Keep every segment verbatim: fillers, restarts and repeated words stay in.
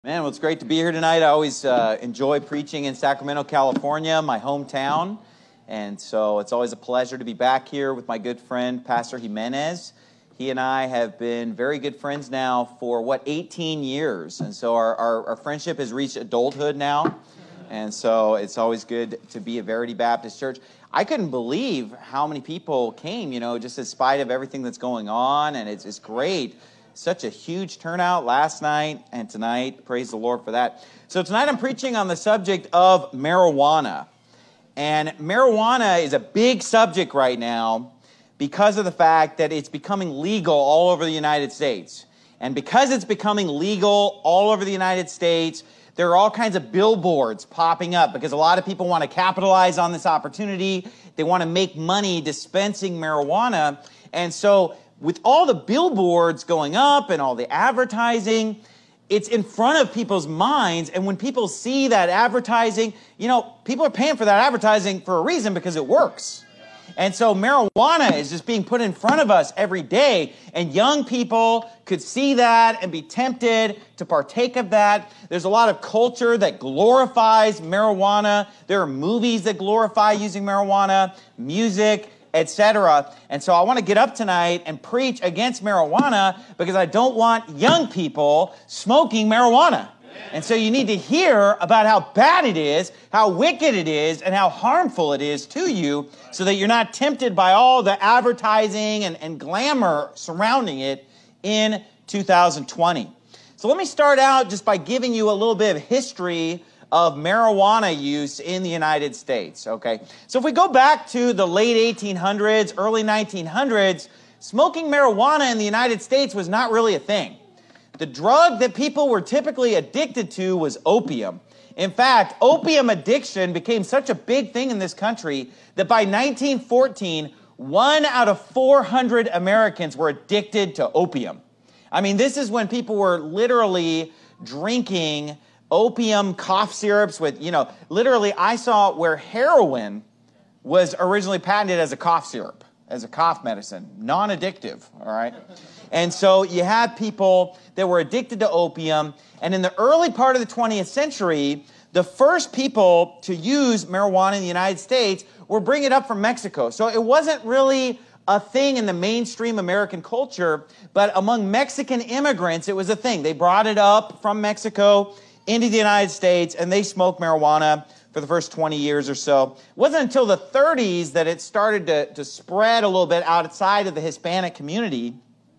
Man, well, it's great to be here tonight. I always uh, enjoy preaching in Sacramento, California, my hometown. And so it's always a pleasure to be back here with my good friend, Pastor Jimenez. He and I have been very good friends now for, what, eighteen years. And so our, our, our friendship has reached adulthood now. And so it's always good to be at Verity Baptist Church. I couldn't believe how many people came, you know, just in spite of everything that's going on. And it's, it's great. Such a huge turnout last night and tonight. Praise the Lord for that. So tonight I'm preaching on the subject of marijuana. And marijuana is a big subject right now because of the fact that it's becoming legal all over the United States. And because it's becoming legal all over the United States, there are all kinds of billboards popping up because a lot of people want to capitalize on this opportunity. They want to make money dispensing marijuana. And so with all the billboards going up and all the advertising, it's in front of people's minds. And when people see that advertising, you know, people are paying for that advertising for a reason because it works. And so marijuana is just being put in front of us every day. And young people could see that and be tempted to partake of that. There's a lot of culture that glorifies marijuana. There are movies that glorify using marijuana, music, et cetera. And so I want to get up tonight and preach against marijuana because I don't want young people smoking marijuana. And so you need to hear about how bad it is, how wicked it is, and how harmful it is to you so that you're not tempted by all the advertising and, and glamour surrounding it in two thousand twenty. So let me start out just by giving you a little bit of history of marijuana use in the United States, okay? So if we go back to the late eighteen hundreds, early nineteen hundreds, smoking marijuana in the United States was not really a thing. The drug that people were typically addicted to was opium. In fact, opium addiction became such a big thing in this country that by nineteen fourteen, one out of four hundred Americans were addicted to opium. I mean, this is when people were literally drinking opium cough syrups with, you know, literally I saw where heroin was originally patented as a cough syrup, as a cough medicine, non-addictive, all right? And so you had people that were addicted to opium, and in the early part of the twentieth century, the first people to use marijuana in the United States were bringing it up from Mexico. So it wasn't really a thing in the mainstream American culture, but among Mexican immigrants, it was a thing. They brought it up from Mexico into the United States, and they smoked marijuana for the first twenty years or so. It wasn't until the thirties that it started to, to spread a little bit outside of the Hispanic community.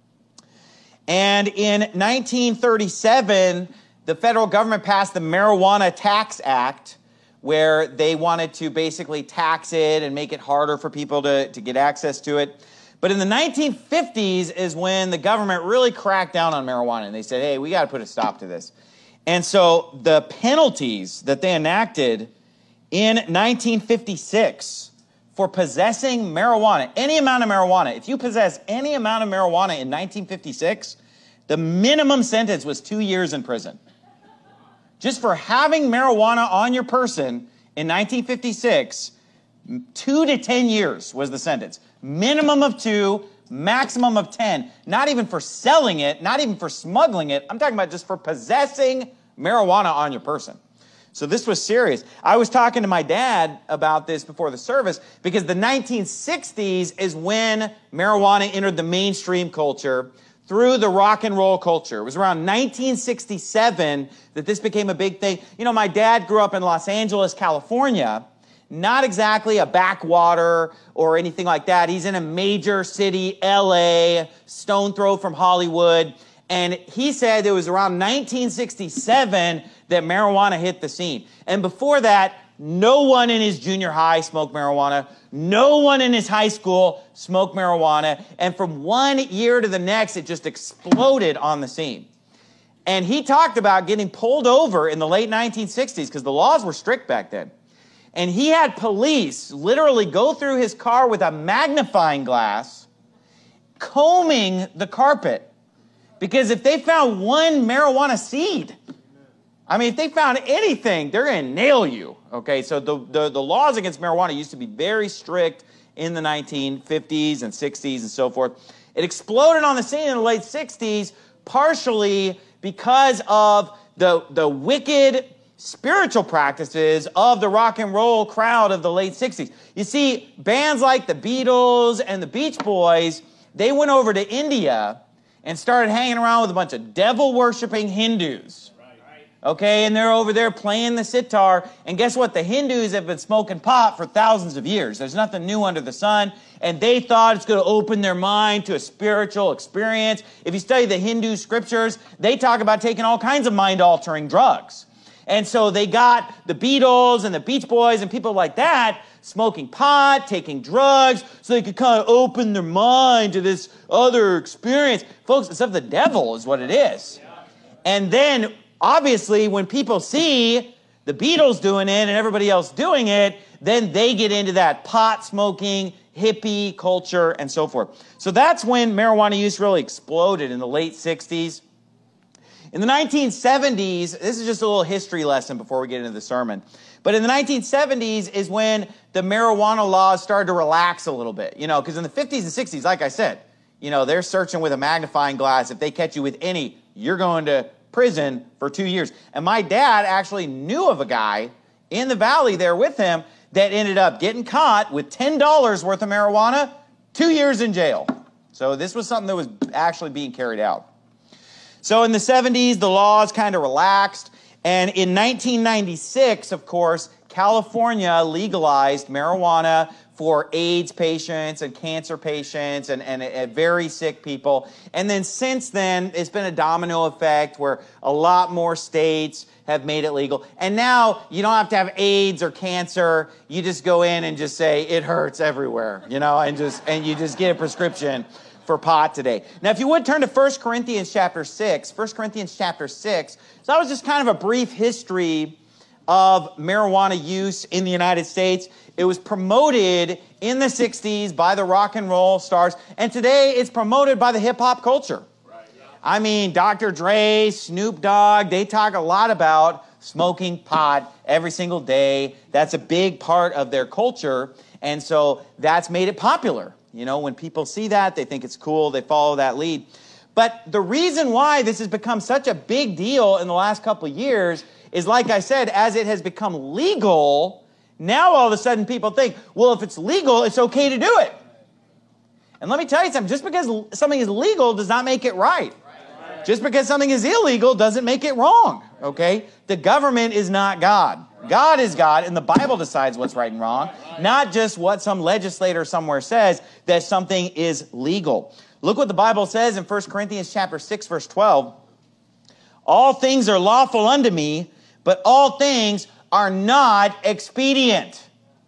And in nineteen thirty-seven, the federal government passed the Marijuana Tax Act, where they wanted to basically tax it and make it harder for people to, to get access to it. But in the nineteen fifties is when the government really cracked down on marijuana, and they said, hey, we got to put a stop to this. And so the penalties that they enacted in nineteen fifty-six for possessing marijuana, any amount of marijuana, if you possess any amount of marijuana in nineteen fifty-six, the minimum sentence was two years in prison. Just for having marijuana on your person in nineteen fifty-six, two to ten years was the sentence. Minimum of two, maximum of ten. Not even for selling it, not even for smuggling it. I'm talking about just for possessing marijuana on your person. So this was serious. I was talking to my dad about this before the service because the nineteen sixties is when marijuana entered the mainstream culture through the rock and roll culture. It was around nineteen sixty-seven that this became a big thing. You know, my dad grew up in Los Angeles, California, not exactly a backwater or anything like that. He's in a major city, L A, stone throw from Hollywood. And he said it was around nineteen sixty-seven that marijuana hit the scene. And before that, no one in his junior high smoked marijuana. No one in his high school smoked marijuana. And from one year to the next, it just exploded on the scene. And he talked about getting pulled over in the late nineteen sixties because the laws were strict back then. And he had police literally go through his car with a magnifying glass, combing the carpet. Because if they found one marijuana seed, I mean, if they found anything, they're going to nail you. Okay, so the, the, the laws against marijuana used to be very strict in the nineteen fifties and sixties and so forth. It exploded on the scene in the late sixties, partially because of the, the wicked spiritual practices of the rock and roll crowd of the late sixties. You see, bands like the Beatles and the Beach Boys, they went over to India and started hanging around with a bunch of devil-worshipping Hindus. Okay, and they're over there playing the sitar, and guess what? The Hindus have been smoking pot for thousands of years. There's nothing new under the sun, and they thought it's going to open their mind to a spiritual experience. If you study the Hindu scriptures, they talk about taking all kinds of mind-altering drugs. And so they got the Beatles and the Beach Boys and people like that smoking pot, taking drugs, so they could kind of open their mind to this other experience. Folks, it's of the devil is what it is. And then, obviously, when people see the Beatles doing it and everybody else doing it, then they get into that pot-smoking, hippie culture and so forth. So that's when marijuana use really exploded in the late sixties. In the nineteen seventies, this is just a little history lesson before we get into the sermon, but in the nineteen seventies is when the marijuana laws started to relax a little bit, you know, because in the fifties and sixties, like I said, you know, they're searching with a magnifying glass. If they catch you with any, you're going to prison for two years. And my dad actually knew of a guy in the valley there with him that ended up getting caught with ten dollars worth of marijuana, two years in jail. So this was something that was actually being carried out. So in the seventies, the laws kind of relaxed. And in nineteen ninety-six, of course, California legalized marijuana for AIDS patients and cancer patients and, and, and very sick people. And then since then, it's been a domino effect where a lot more states have made it legal. And now you don't have to have AIDS or cancer. You just go in and just say, it hurts everywhere, you know, and just and you just get a prescription for pot today. Now, if you would turn to First Corinthians chapter six, First Corinthians chapter six. So that was just kind of a brief history of marijuana use in the United States. It was promoted in the sixties by the rock and roll stars, and today it's promoted by the hip-hop culture. Right, yeah. I mean, Doctor Dre, Snoop Dogg, they talk a lot about smoking pot every single day. That's a big part of their culture, and so that's made it popular. You know, when people see that, they think it's cool, they follow that lead. But the reason why this has become such a big deal in the last couple of years is, like I said, as it has become legal, now all of a sudden people think, well, if it's legal, it's okay to do it. And let me tell you something, just because something is legal does not make it right. Just because something is illegal doesn't make it wrong, okay? The government is not God. God is God, and the Bible decides what's right and wrong, not just what some legislator somewhere says that something is legal. Look what the Bible says in First Corinthians chapter six, verse twelve. All things are lawful unto me, but all things are not expedient.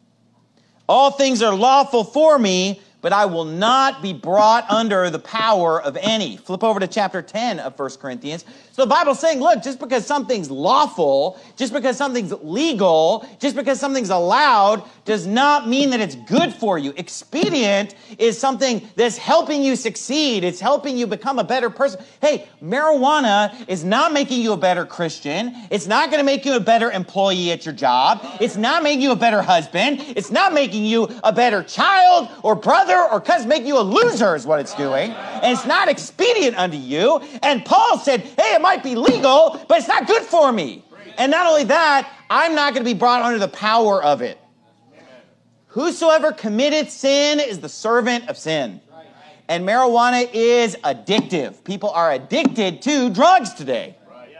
All things are lawful for me, but I will not be brought under the power of any. Flip over to chapter ten of First Corinthians. So the Bible's saying, look, just because something's lawful, just because something's legal, just because something's allowed, does not mean that it's good for you. Expedient is something that's helping you succeed. It's helping you become a better person. Hey, marijuana is not making you a better Christian. It's not going to make you a better employee at your job. It's not making you a better husband. It's not making you a better child or brother or cousin. Making you a loser is what it's doing. And it's not expedient unto you. And Paul said, hey, it might be legal, but it's not good for me. And not only that, I'm not going to be brought under the power of it. Whosoever committeth sin is the servant of sin. And marijuana is addictive. People are addicted to drugs today.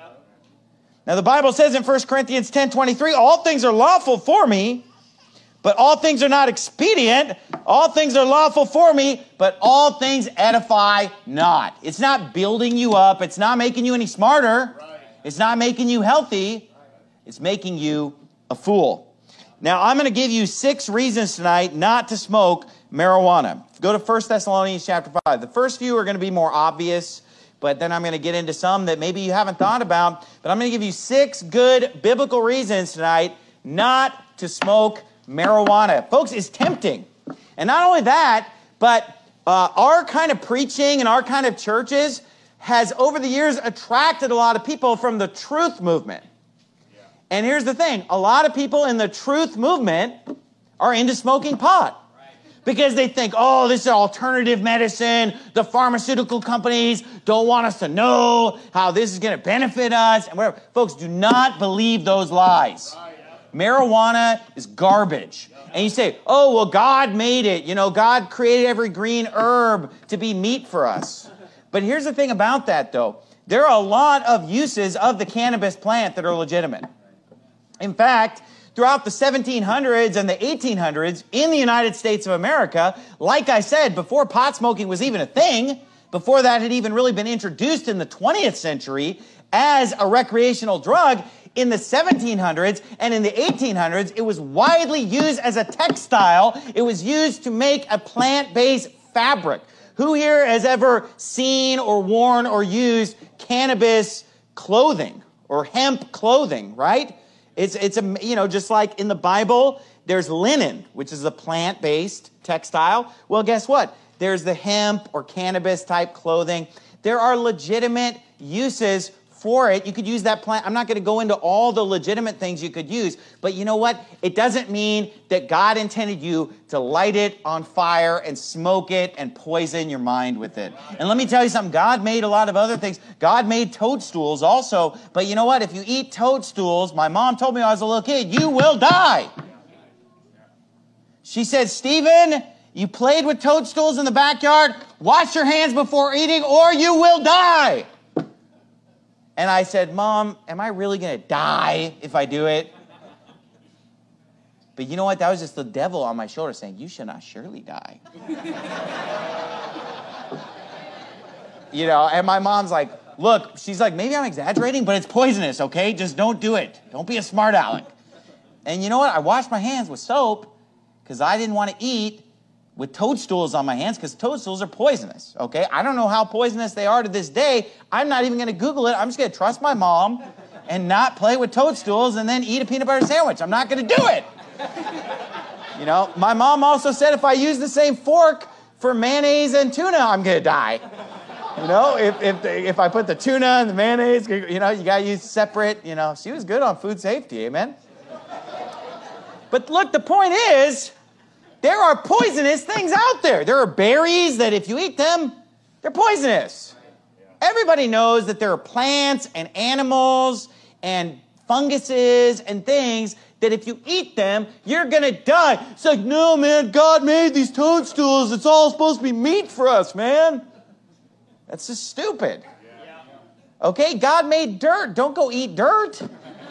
Now the Bible says in First Corinthians ten twenty-three, all things are lawful for me, but all things are not expedient. All things are lawful for me, but all things edify not. It's not building you up. It's not making you any smarter. It's not making you healthy. It's making you a fool. Now, I'm going to give you six reasons tonight not to smoke marijuana. Go to First Thessalonians chapter five. The first few are going to be more obvious, but then I'm going to get into some that maybe you haven't thought about. But I'm going to give you six good biblical reasons tonight not to smoke marijuana. Folks, it's tempting. And not only that, but uh, our kind of preaching and our kind of churches has over the years attracted a lot of people from the truth movement. And here's the thing, a lot of people in the truth movement are into smoking pot. because they think, oh, this is alternative medicine. The pharmaceutical companies don't want us to know how this is going to benefit us and whatever. Folks, do not believe those lies. Marijuana is garbage. And you say, oh, well, God made it. You know, God created every green herb to be meat for us. But here's the thing about that, though. There are a lot of uses of the cannabis plant that are legitimate. In fact, throughout the seventeen hundreds and the eighteen hundreds in the United States of America, like I said, before pot smoking was even a thing, before that had even really been introduced in the twentieth century as a recreational drug, in the seventeen hundreds and in the eighteen hundreds, it was widely used as a textile. It was used to make a plant-based fabric. Who here has ever seen or worn or used cannabis clothing or hemp clothing, right? It's, it's a, you know, just like in the Bible, there's linen, which is a plant-based textile. Well, guess what? There's the hemp or cannabis type clothing. There are legitimate uses for it. You could use that plant. I'm not going to go into all the legitimate things you could use, but you know what? It doesn't mean that God intended you to light it on fire and smoke it and poison your mind with it. And let me tell you something. God made a lot of other things. God made toadstools also, but you know what? If you eat toadstools, my mom told me when I was a little kid, you will die. She said, Stephen, you played with toadstools in the backyard. Wash your hands before eating or you will die. And I said, Mom, am I really going to die if I do it? But you know what? That was just the devil on my shoulder saying, you shall not surely die. You know, and my mom's like, look, she's like, maybe I'm exaggerating, but it's poisonous, okay? Just don't do it. Don't be a smart aleck. And you know what? I washed my hands with soap because I didn't want to eat with toadstools on my hands because toadstools are poisonous, okay? I don't know how poisonous they are to this day. I'm not even going to Google it. I'm just going to trust my mom and not play with toadstools and then eat a peanut butter sandwich. I'm not going to do it. You know, my mom also said if I use the same fork for mayonnaise and tuna, I'm going to die. You know, if, if, if I put the tuna and the mayonnaise, you know, you got to use separate, you know. She was good on food safety, amen? But look, the point is, there are poisonous things out there. There are berries that if you eat them, they're poisonous. Everybody knows that there are plants and animals and funguses and things that if you eat them, you're going to die. It's like, no, man, God made these toadstools. It's all supposed to be meat for us, man. That's just stupid. Okay, God made dirt. Don't go eat dirt.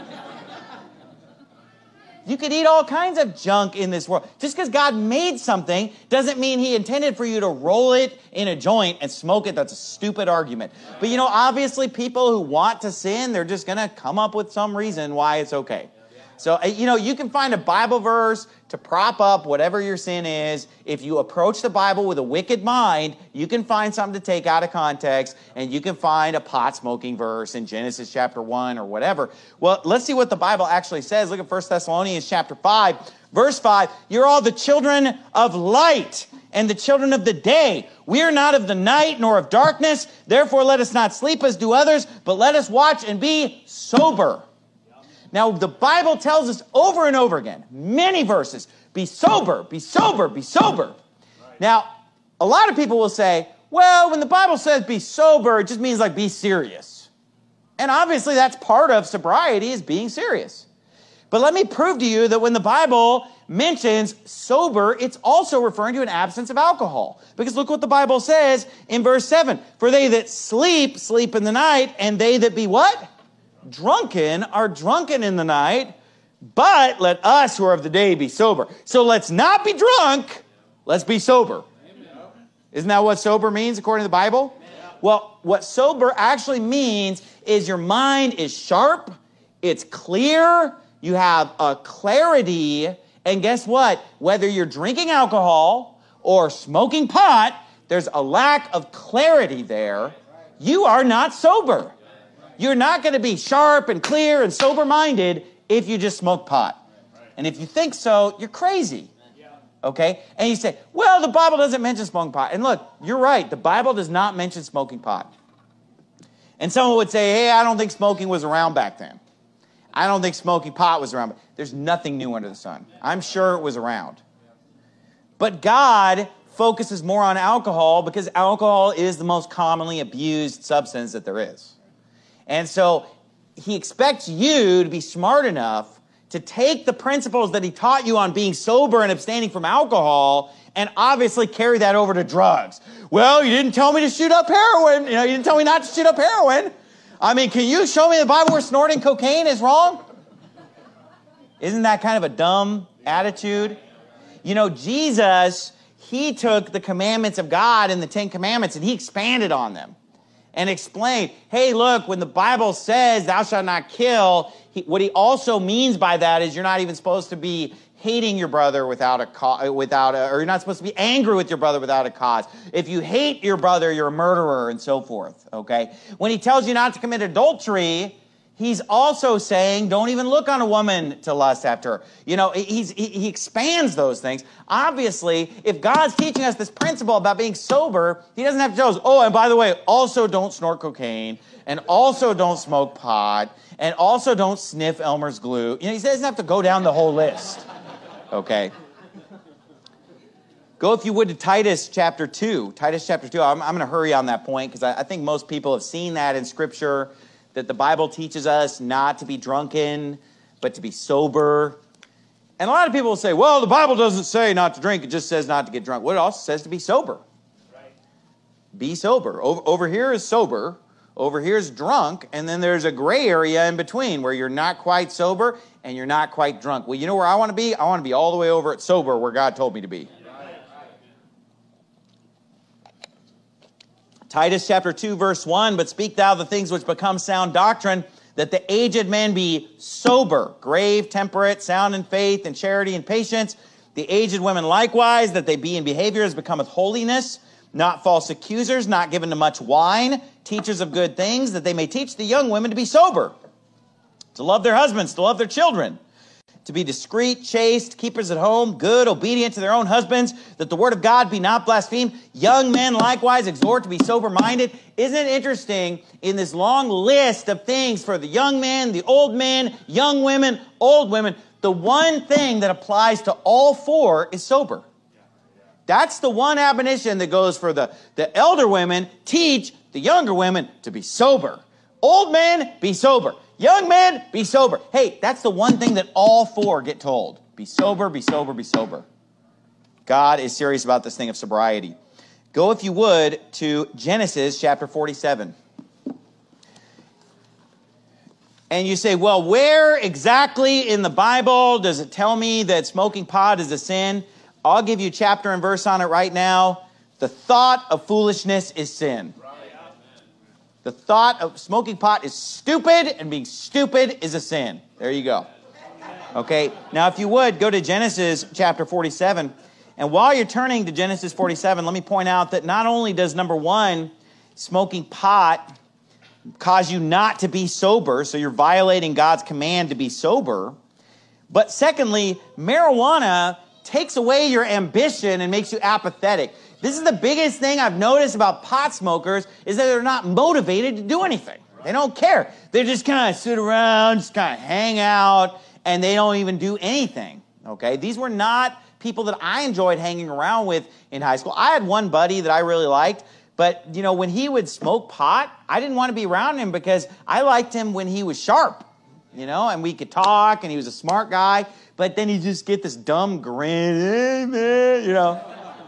You could eat all kinds of junk in this world. Just because God made something doesn't mean he intended for you to roll it in a joint and smoke it. That's a stupid argument. But you know, obviously people who want to sin, they're just going to come up with some reason why it's okay. So, you know, you can find a Bible verse to prop up whatever your sin is. If you approach the Bible with a wicked mind, you can find something to take out of context, and you can find a pot-smoking verse in Genesis chapter one or whatever. Well, let's see what the Bible actually says. Look at First Thessalonians chapter five, verse five. You're all the children of light and the children of the day. We are not of the night nor of darkness. Therefore, let us not sleep as do others, but let us watch and be sober. Now, the Bible tells us over and over again, many verses, be sober, be sober, be sober. Right. Now, a lot of people will say, well, when the Bible says be sober, it just means like be serious. And obviously that's part of sobriety is being serious. But let me prove to you that when the Bible mentions sober, it's also referring to an absence of alcohol. Because look what the Bible says in verse seven. For they that sleep, sleep in the night, and they that be what? Drunken are drunken in the night, but let us who are of the day be sober. So let's not be drunk, let's be sober. Isn't that what sober means according to the Bible? Well, what sober actually means is your mind is sharp, it's clear, you have a clarity, and guess what? Whether you're drinking alcohol or smoking pot, there's a lack of clarity there. You are not sober. You're not going to be sharp and clear and sober-minded if you just smoke pot. And if you think so, you're crazy. Okay? And you say, well, the Bible doesn't mention smoking pot. And look, you're right. The Bible does not mention smoking pot. And someone would say, hey, I don't think smoking was around back then. I don't think smoking pot was around. There's nothing new under the sun. I'm sure it was around. But God focuses more on alcohol because alcohol is the most commonly abused substance that there is. And so he expects you to be smart enough to take the principles that he taught you on being sober and abstaining from alcohol and obviously carry that over to drugs. Well, you didn't tell me to shoot up heroin. You know, you didn't tell me not to shoot up heroin. I mean, can you show me in the Bible where snorting cocaine is wrong? Isn't that kind of a dumb attitude? You know, Jesus, he took the commandments of God and the Ten Commandments and he expanded on them and explained, hey, look, when the Bible says thou shalt not kill, he, what he also means by that is you're not even supposed to be hating your brother without a cause, without a, or you're not supposed to be angry with your brother without a cause. If you hate your brother, you're a murderer and so forth, okay? When he tells you not to commit adultery, he's also saying, don't even look on a woman to lust after her. You know, he's, he, he expands those things. Obviously, if God's teaching us this principle about being sober, he doesn't have to tell us, oh, and by the way, also don't snort cocaine, and also don't smoke pot, and also don't sniff Elmer's glue. You know, he doesn't have to go down the whole list, okay? Go, if you would, to Titus chapter two. Titus chapter two. I'm, I'm going to hurry on that point because I, I think most people have seen that in Scripture, that the Bible teaches us not to be drunken, but to be sober. And a lot of people will say, well, the Bible doesn't say not to drink. It just says not to get drunk. Well, it also says to be sober. Right. Be sober. Over, over here is sober. Over here is drunk. And then there's a gray area in between where you're not quite sober and you're not quite drunk. Well, you know where I want to be? I want to be all the way over at sober where God told me to be. Titus chapter two, verse one, but speak thou the things which become sound doctrine, that the aged men be sober, grave, temperate, sound in faith and charity and patience. The aged women likewise, that they be in behavior as becometh holiness, not false accusers, not given to much wine, teachers of good things, that they may teach the young women to be sober, to love their husbands, to love their children, to be discreet, chaste, keepers at home, good, obedient to their own husbands, that the word of God be not blasphemed. Young men likewise exhort to be sober-minded. Isn't it interesting in this long list of things for the young men, the old men, young women, old women, the one thing that applies to all four is sober. That's the one admonition that goes for the, the elder women, teach the younger women to be sober. Old men, be sober. Young men, be sober. Hey, that's the one thing that all four get told. Be sober, be sober, be sober. God is serious about this thing of sobriety. Go, if you would, to Genesis chapter forty-seven. And you say, well, where exactly in the Bible does it tell me that smoking pot is a sin? I'll give you chapter and verse on it right now. The thought of foolishness is sin. The thought of smoking pot is stupid, and being stupid is a sin. There you go. Okay, now if you would, go to Genesis chapter forty-seven. And while you're turning to Genesis forty-seven, let me point out that not only does, number one, smoking pot cause you not to be sober, so you're violating God's command to be sober, but secondly, marijuana takes away your ambition and makes you apathetic. This is the biggest thing I've noticed about pot smokers is that they're not motivated to do anything. They don't care. They just kind of sit around, just kind of hang out, and they don't even do anything. Okay? These were not people that I enjoyed hanging around with in high school. I had one buddy that I really liked, but, you know, when he would smoke pot, I didn't want to be around him because I liked him when he was sharp, you know, and we could talk, and he was a smart guy, but then he'd just get this dumb grin, hey, man, you know.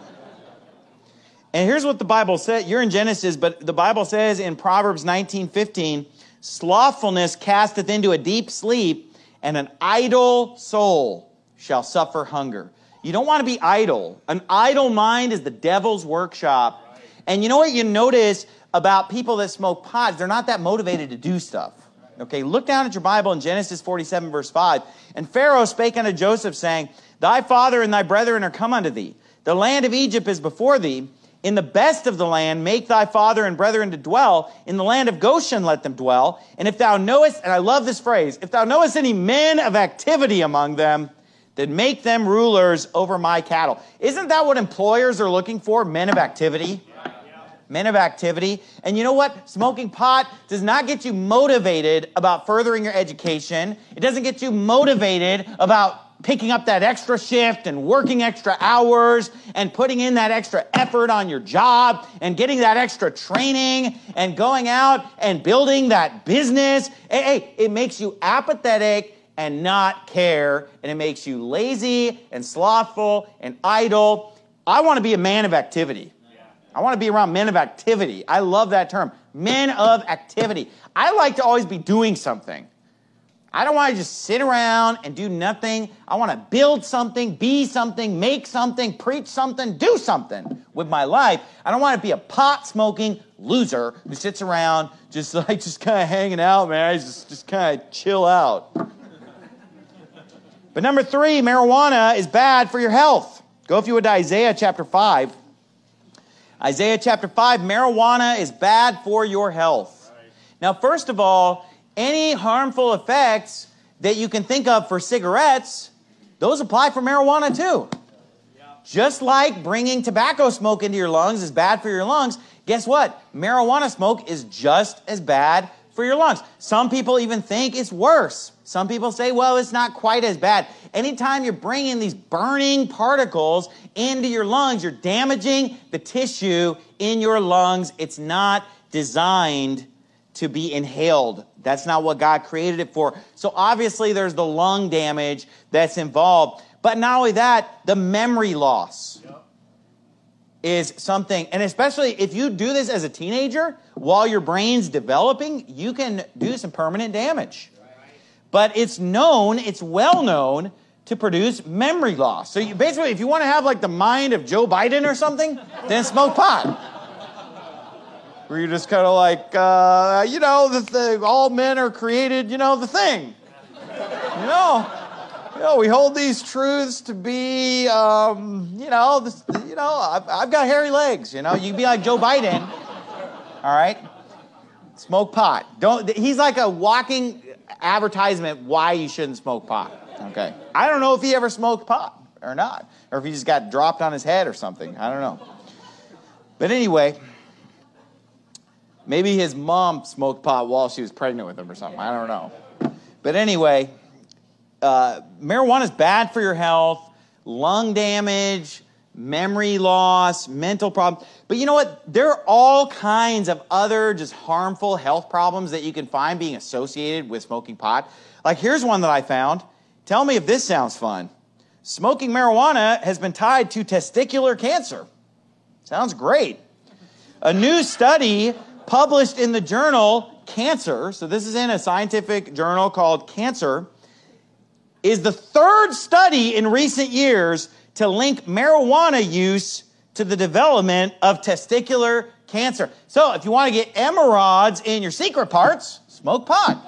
And here's what the Bible says. You're in Genesis, but the Bible says in Proverbs nineteen fifteen, slothfulness casteth into a deep sleep, and an idle soul shall suffer hunger. You don't want to be idle. An idle mind is the devil's workshop. And you know what you notice about people that smoke pot? They're not that motivated to do stuff. Okay, look down at your Bible in Genesis forty-seven, verse five. And Pharaoh spake unto Joseph, saying, thy father and thy brethren are come unto thee. The land of Egypt is before thee. In the best of the land, make thy father and brethren to dwell. In the land of Goshen, let them dwell. And if thou knowest, and I love this phrase, if thou knowest any men of activity among them, then make them rulers over my cattle. Isn't that what employers are looking for? Men of activity? Men of activity. And you know what? Smoking pot does not get you motivated about furthering your education. It doesn't get you motivated about picking up that extra shift and working extra hours and putting in that extra effort on your job and getting that extra training and going out and building that business. Hey, hey, it makes you apathetic and not care, and it makes you lazy and slothful and idle. I want to be a man of activity. I want to be around men of activity. I love that term, men of activity. I like to always be doing something. I don't want to just sit around and do nothing. I want to build something, be something, make something, preach something, do something with my life. I don't want to be a pot-smoking loser who sits around just like just kind of hanging out, man. Just, just kind of chill out. But number three, marijuana is bad for your health. Go if you would to Isaiah chapter five. Isaiah chapter five, marijuana is bad for your health. Right. Now, first of all, any harmful effects that you can think of for cigarettes, those apply for marijuana too. Yeah. Just like bringing tobacco smoke into your lungs is bad for your lungs, guess what? Marijuana smoke is just as bad for your lungs. Some people even think it's worse. Some people say, well, it's not quite as bad. Anytime you're bringing these burning particles into your lungs, you're damaging the tissue in your lungs. It's not designed to be inhaled. That's not what God created it for. So obviously there's the lung damage that's involved. But not only that, the memory loss yep. is something, and especially if you do this as a teenager, while your brain's developing, you can do some permanent damage. Right. But it's known, it's well known, to produce memory loss. So you, basically, if you want to have like the mind of Joe Biden or something, then smoke pot. Where you're just kind of like, uh, you know, the, the, all men are created, you know, the thing. You know, you know, we hold these truths to be, um, you know, this, you know, I've, I've got hairy legs. You know, you can be like Joe Biden. All right, smoke pot. Don't. He's like a walking advertisement why you shouldn't smoke pot. Okay, I don't know if he ever smoked pot or not, or if he just got dropped on his head or something. I don't know. But anyway. Maybe his mom smoked pot while she was pregnant with him or something. I don't know. But anyway, uh, marijuana is bad for your health, lung damage, memory loss, mental problems. But you know what? There are all kinds of other just harmful health problems that you can find being associated with smoking pot. Like here's one that I found. Tell me if this sounds fun. Smoking marijuana has been tied to testicular cancer. Sounds great. A new study published in the journal Cancer, so this is in a scientific journal called Cancer, is the third study in recent years to link marijuana use to the development of testicular cancer. So if you want to get emerods in your secret parts, smoke pot.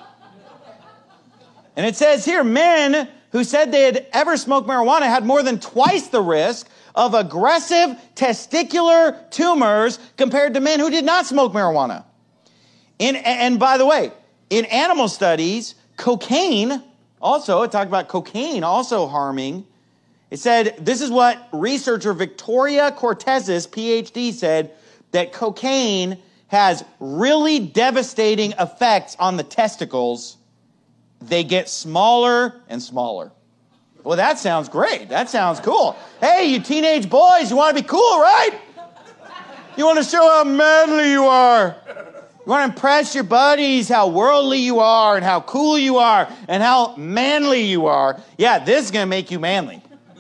And it says here, men who said they had ever smoked marijuana had more than twice the risk of aggressive testicular tumors compared to men who did not smoke marijuana. In, and by the way, in animal studies, cocaine also, it talked about cocaine also harming. It said, this is what researcher Victoria Cortez's P H D said, that cocaine has really devastating effects on the testicles. They get smaller and smaller. Well, that sounds great. That sounds cool. Hey, you teenage boys, you want to be cool, right? You want to show how manly you are. You want to impress your buddies how worldly you are and how cool you are and how manly you are. Yeah, this is going to make you manly.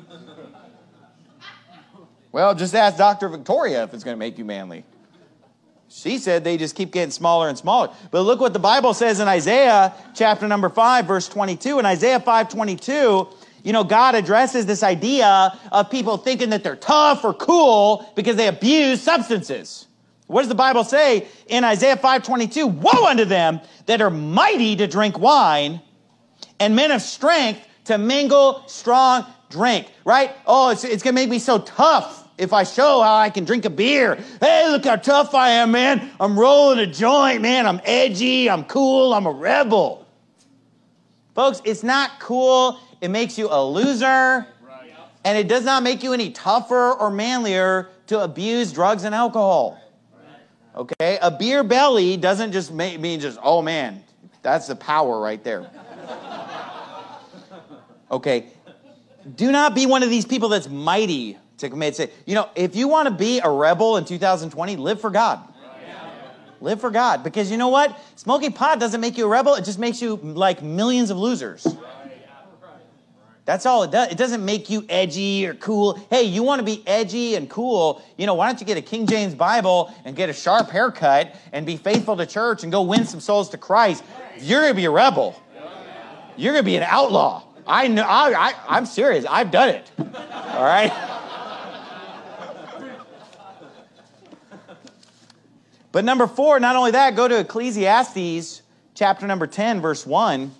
Well, just ask Doctor Victoria if it's going to make you manly. She said they just keep getting smaller and smaller. But look what the Bible says in Isaiah chapter number five, verse twenty-two. In Isaiah five twenty-two, you know, God addresses this idea of people thinking that they're tough or cool because they abuse substances. What does the Bible say in Isaiah five twenty-two? Woe unto them that are mighty to drink wine and men of strength to mingle strong drink, right? Oh, it's, it's going to make me so tough if I show how I can drink a beer. Hey, look how tough I am, man. I'm rolling a joint, man. I'm edgy. I'm cool. I'm a rebel. Folks, it's not cool. It makes you a loser. Right. And it does not make you any tougher or manlier to abuse drugs and alcohol. Okay? A beer belly doesn't just make, mean just, oh man, that's the power right there. Okay? Do not be one of these people that's mighty to commit sin. You know, if you want to be a rebel in two thousand twenty, live for God. Live for God. Because you know what? Smoking pot doesn't make you a rebel. It just makes you like millions of losers. That's all it does. It doesn't make you edgy or cool. Hey, you want to be edgy and cool, you know, why don't you get a King James Bible and get a sharp haircut and be faithful to church and go win some souls to Christ? You're going to be a rebel. You're going to be an outlaw. I know. I, I, I'm serious. I've done it. All right? But number four, not only that, go to Ecclesiastes chapter number ten, verse one.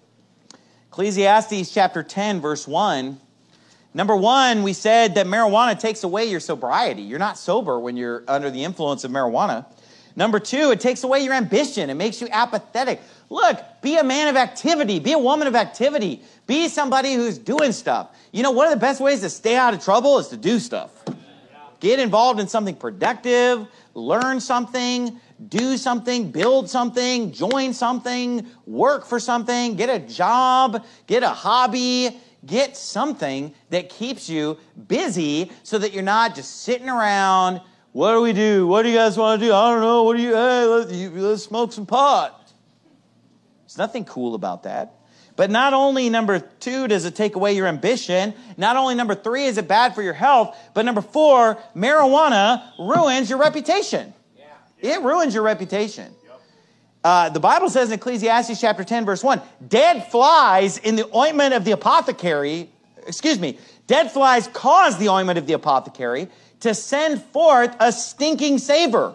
Ecclesiastes chapter ten, verse one. Number one, we said that marijuana takes away your sobriety. You're not sober when you're under the influence of marijuana. Number two, it takes away your ambition. It makes you apathetic. Look, be a man of activity. Be a woman of activity. Be somebody who's doing stuff. You know, one of the best ways to stay out of trouble is to do stuff. Get involved in something productive, learn something, do something, build something, join something, work for something, get a job, get a hobby, get something that keeps you busy so that you're not just sitting around. What do we do? What do you guys want to do? I don't know. What do you, hey, let's, you, let's smoke some pot. There's nothing cool about that. But not only, number two, does it take away your ambition, not only, number three, is it bad for your health, but number four, marijuana ruins your reputation. Yeah. Yeah. It ruins your reputation. Yep. Uh, the Bible says in Ecclesiastes chapter ten, verse one, dead flies in the ointment of the apothecary, excuse me, dead flies cause the ointment of the apothecary to send forth a stinking savor.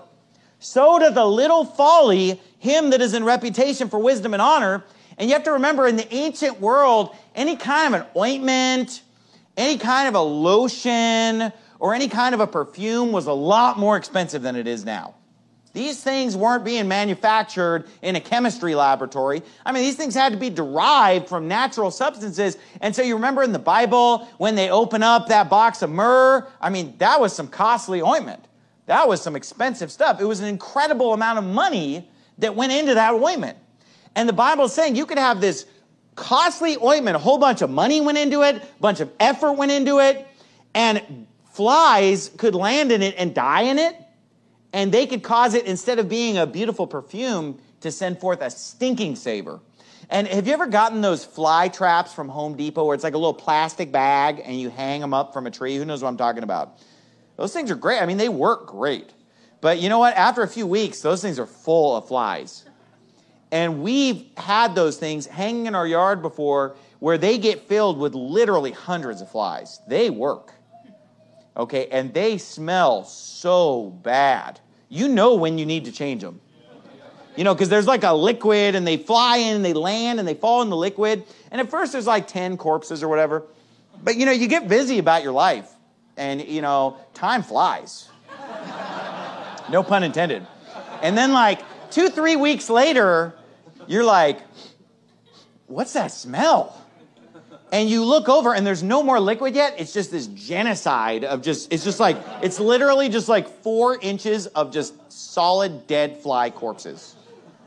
So doth a little folly him that is in reputation for wisdom and honor. And you have to remember, in the ancient world, any kind of an ointment, any kind of a lotion, or any kind of a perfume was a lot more expensive than it is now. These things weren't being manufactured in a chemistry laboratory. I mean, these things had to be derived from natural substances. And so you remember in the Bible, when they open up that box of myrrh, I mean, that was some costly ointment. That was some expensive stuff. It was an incredible amount of money that went into that ointment. And the Bible is saying you could have this costly ointment, a whole bunch of money went into it, a bunch of effort went into it, and flies could land in it and die in it, and they could cause it, instead of being a beautiful perfume, to send forth a stinking savor. And have you ever gotten those fly traps from Home Depot where it's like a little plastic bag and you hang them up from a tree? Who knows what I'm talking about? Those things are great. I mean, they work great. But you know what? After a few weeks, those things are full of flies. And we've had those things hanging in our yard before where they get filled with literally hundreds of flies. They work. Okay, and they smell so bad. You know when you need to change them. You know, because there's like a liquid and they fly in and they land and they fall in the liquid. And at first there's like ten corpses or whatever. But, you know, you get busy about your life. And, you know, time flies. No pun intended. And then like two, three weeks later, you're like, what's that smell? And you look over and there's no more liquid yet. It's just this genocide of just, it's just like, it's literally just like four inches of just solid dead fly corpses.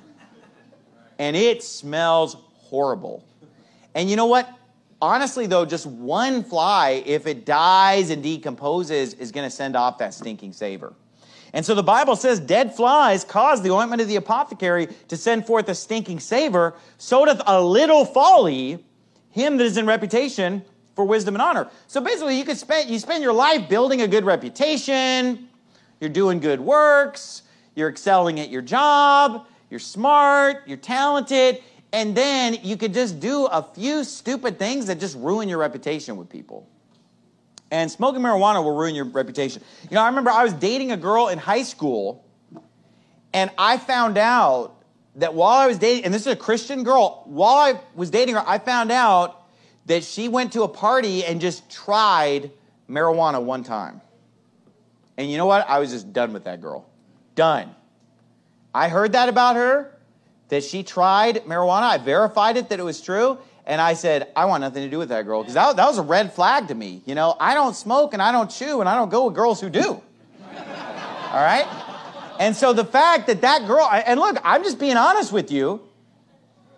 And it smells horrible. And you know what? Honestly, though, just one fly, if it dies and decomposes, is going to send off that stinking savor. And so the Bible says, dead flies cause the ointment of the apothecary to send forth a stinking savor. So doth a little folly him that is in reputation for wisdom and honor. So basically, you could spend you spend your life building a good reputation. You're doing good works. You're excelling at your job. You're smart. You're talented. And then you could just do a few stupid things that just ruin your reputation with people. And smoking marijuana will ruin your reputation. You know, I remember I was dating a girl in high school, and I found out that while I was dating, and this is a Christian girl, while I was dating her, I found out that she went to a party and just tried marijuana one time. And you know what? I was just done with that girl. Done. I heard that about her, that she tried marijuana. I verified it, that it was true. And I said, I want nothing to do with that girl. Because that, that was a red flag to me. You know, I don't smoke and I don't chew and I don't go with girls who do. All right? And so the fact that that girl, and look, I'm just being honest with you.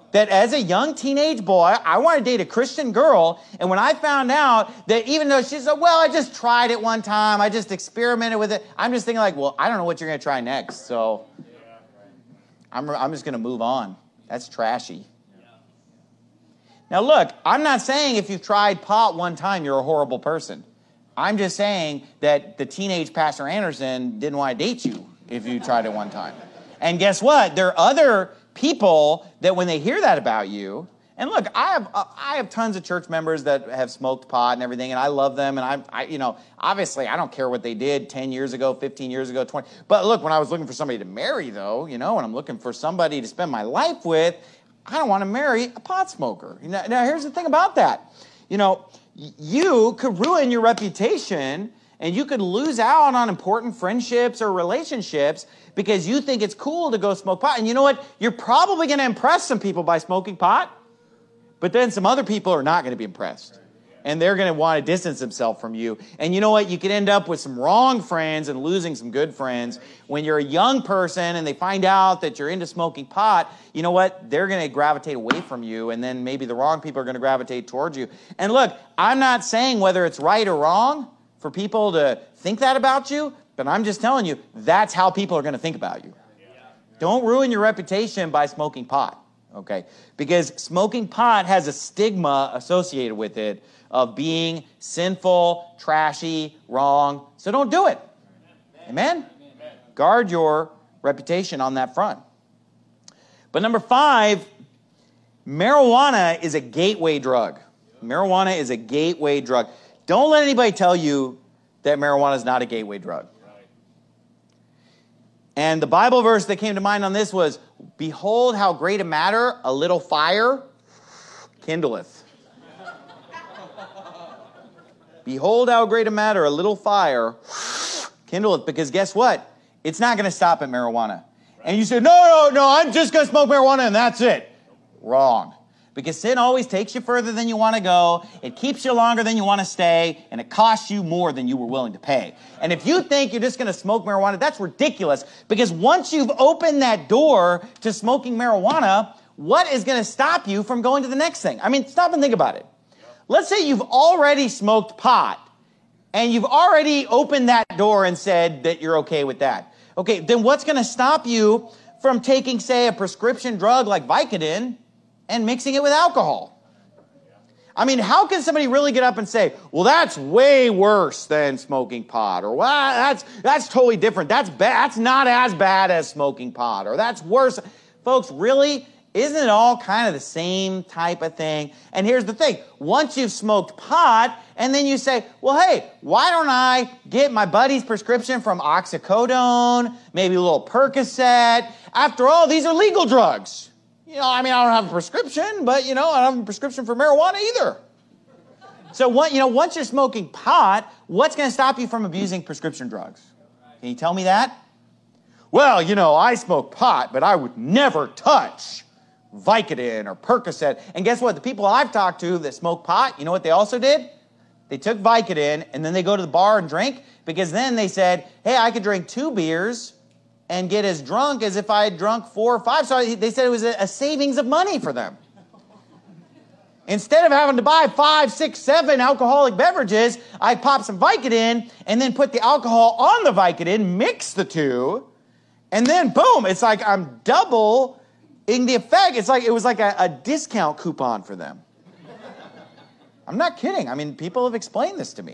that as a young teenage boy, I wanted to date a Christian girl. And when I found out that even though she said, well, I just tried it one time, I just experimented with it, I'm just thinking like, well, I don't know what you're going to try next. So I'm, I'm just going to move on. That's trashy. Now, look, I'm not saying if you've tried pot one time, you're a horrible person. I'm just saying that the teenage Pastor Anderson didn't want to date you if you tried it one time. And guess what? There are other people that when they hear that about you, and look, I have uh, I have tons of church members that have smoked pot and everything, and I love them, and I, I, you know, obviously I don't care what they did ten years ago, fifteen years ago, twenty. But look, when I was looking for somebody to marry, though, you know, and I'm looking for somebody to spend my life with, I don't want to marry a pot smoker. Now, now here's the thing about that. You know, you could ruin your reputation and you could lose out on important friendships or relationships because you think it's cool to go smoke pot. And you know what? You're probably going to impress some people by smoking pot, but then some other people are not going to be impressed. And they're going to want to distance themselves from you. And you know what? You could end up with some wrong friends and losing some good friends. When you're a young person and they find out that you're into smoking pot, you know what? They're going to gravitate away from you, and then maybe the wrong people are going to gravitate towards you. And look, I'm not saying whether it's right or wrong for people to think that about you, but I'm just telling you, that's how people are going to think about you. Don't ruin your reputation by smoking pot, okay? Because smoking pot has a stigma associated with it of being sinful, trashy, wrong. So don't do it. Amen? Amen? Guard your reputation on that front. But number five, marijuana is a gateway drug. Marijuana is a gateway drug. Don't let anybody tell you that marijuana is not a gateway drug. And the Bible verse that came to mind on this was, behold how great a matter a little fire kindleth. Behold how great a matter a little fire kindleth. Because guess what? It's not going to stop at marijuana. And you say, no, no, no, I'm just going to smoke marijuana and that's it. Wrong. Because sin always takes you further than you want to go. It keeps you longer than you want to stay. And it costs you more than you were willing to pay. And if you think you're just going to smoke marijuana, that's ridiculous. Because once you've opened that door to smoking marijuana, what is going to stop you from going to the next thing? I mean, stop and think about it. Let's say you've already smoked pot and you've already opened that door and said that you're okay with that. Okay, then what's going to stop you from taking, say, a prescription drug like Vicodin and mixing it with alcohol? I mean, how can somebody really get up and say, well, that's way worse than smoking pot, or well, that's that's totally different. That's bad. That's not as bad as smoking pot, or that's worse. Folks, really? Isn't it all kind of the same type of thing? And here's the thing. Once you've smoked pot, and then you say, well, hey, why don't I get my buddy's prescription from oxycodone, maybe a little Percocet? After all, these are legal drugs. You know, I mean, I don't have a prescription, but, you know, I don't have a prescription for marijuana either. So, what, you know, once you're smoking pot, what's going to stop you from abusing prescription drugs? Can you tell me that? Well, you know, I smoke pot, but I would never touch Vicodin or Percocet. And guess what? The people I've talked to that smoke pot, you know what they also did? They took Vicodin and then they go to the bar and drink, because then they said, hey, I could drink two beers and get as drunk as if I had drunk four or five. So they said it was a savings of money for them. Instead of having to buy five, six, seven alcoholic beverages, I pop some Vicodin and then put the alcohol on the Vicodin, mix the two, and then boom, it's like I'm double in the effect. It's like it was like a, a discount coupon for them. I'm not kidding. I mean, people have explained this to me.